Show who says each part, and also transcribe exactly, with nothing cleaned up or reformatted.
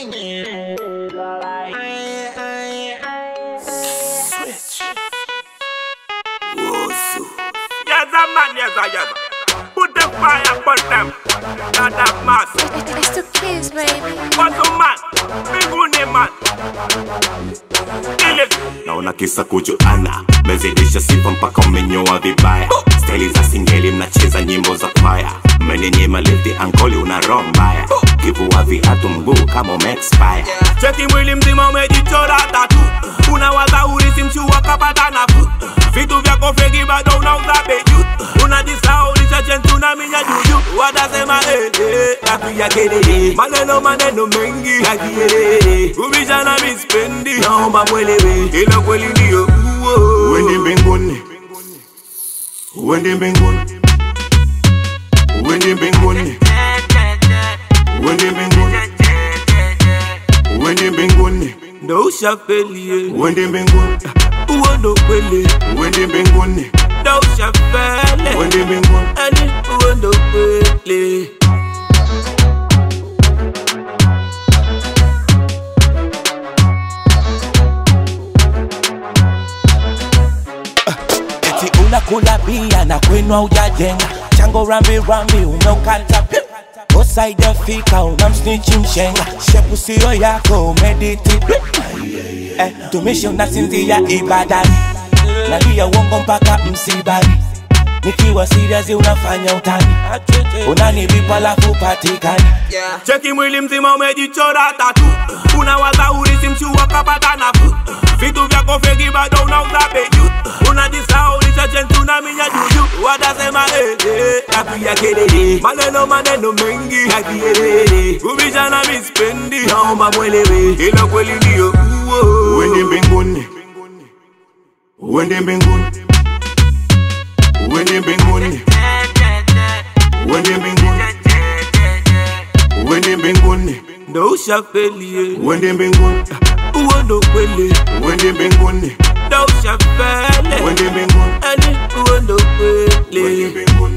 Speaker 1: Switch. Whoa, yes, a man, yes, a yes. Put the fire upon them. Not that mass.
Speaker 2: It's the kids, baby.
Speaker 1: What's a man? Big one, man. Kill it.
Speaker 3: Naona kisa kujuana, mezidisha sifa mpaka umenyoa vibaya. Staili za singeli mnacheza nyimbo za kwaya. Mmenyima lifti ankoli una roho mbaya. Kivua viatu mguu kama ume-expire.
Speaker 1: Cheki mwili mzima umejichora tatu. Unawaza urisi mchua kapata nafu. Vitu vyako feki bado unauza beju. Unajisahau lisha chentu na minya juju. Watasema eh eh nakuya kelele. Maneno maneno mengi yakielele. Ubisha na mispendi naomba mwelewe. Ila kweli ndio uo.
Speaker 3: Uende mbinguni, uende mbinguni, uende mbinguni, uende mbinguni, uende mbinguni,
Speaker 1: ndo ushafeli.
Speaker 3: uende mbinguni,
Speaker 1: Uo ndo kweli.
Speaker 3: uende mbinguni,
Speaker 1: Ndo ushafeli.
Speaker 3: uende mbinguni.
Speaker 1: Ani uo ndo kweli.
Speaker 4: Eti unakula bia na kwenu ujajenga. Chango rambi rambi umeukata piu. Osaida fika unamsnichi mshenga. Shepu siyo yako umediti eh, tumishi unasinzia ibadani. Nalia uongo mpaka msibani. Nikiwa serious unafanya utani. Unanibipa alafu patikani.
Speaker 1: Cheki mwili mzima umejichora tatu. Unawaza urisi mchua kapata nafu. Vitu vyako feki bado unauza beju. Unajisahau lisha chentu na minya juju. Watasema eh eh nakuya kelele. Maneno maneno mengi yakielele. Ubisha na mispendi naomba mwelewe. Ila kweli ndio uo.
Speaker 3: Uende mbinguni, uende mbinguni, uende mbinguni, uende mbinguni, uende mbinguni,
Speaker 1: ndo ushafeli.
Speaker 3: uende mbinguni,
Speaker 1: Uo ndo kweli.
Speaker 3: uende mbinguni,
Speaker 1: Ndo ushafeli.
Speaker 3: uende mbinguni,
Speaker 1: Ani uo ndo kweli.
Speaker 3: uende mbinguni.